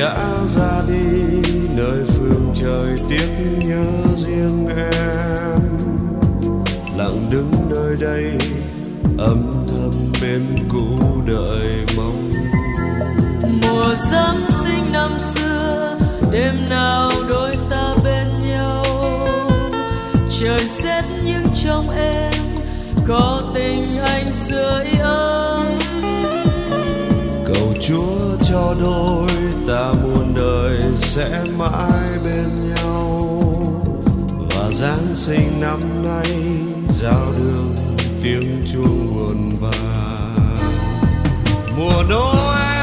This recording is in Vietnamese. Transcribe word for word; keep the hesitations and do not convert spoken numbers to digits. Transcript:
đã ra đi nơi phương trời tiếc nhớ riêng em, lặng đứng nơi đây âm thầm bên cũ đợi mong. Mùa Giáng sinh năm xưa, đêm nào đôi ta bên nhau, trời rét nhưng trong em có tình anh sưởi ấm. Cầu Chúa cho đôi ta muôn đời sẽ mãi bên nhau, và Giáng sinh năm nay giao đường tiếng chuông buồn vàng. Mùa Noel